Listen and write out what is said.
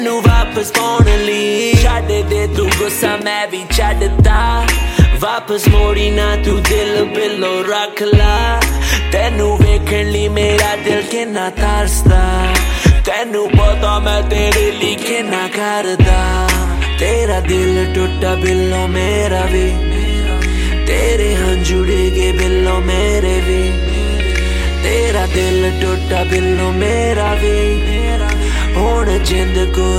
ਨੂੰ ਵਾਪਸ ਪਾਉਣ ਲਈ ਛੱਡ ਦੇ ਤੂੰ ਗੁੱਸਾ ਮੈਂ ਵੀ ਛੱਡਦਾ ਵਾਪਸ ਮੋੜੀ ਨਾ ਤੂੰ ਦਿਲ ਬਿੱਲੋ ਰੱਖ ਲਾ ਤੈਨੂੰ ਵੇਖਣ ਲਈ ਮੇਰਾ ਦਿਲ ਕਿੰਨਾ ਤਰਸਦਾ ਤੈਨੂੰ ਪਤਾ ਮੈਂ ਤੇਰੇ ਲਈ ਕਿੰਨਾ ਕਰਦਾ ਤੇਰਾ ਦਿਲ ਟੁੱਟਾ ਬਿੱਲੋ ਮੇਰਾ ਵੀ ਤੇਰੇ ਹੰਝੂ ਡਿੱਗੇ ਬਿੱਲੋ ਮੇਰੇ ਵੀ ਤੇਰਾ ਦਿਲ ਟੁੱਟਾ ਬਿੱਲੋ ਮੇਰਾ ਵੀ ਹੁਣ ਜਿੰਦ ਕੋ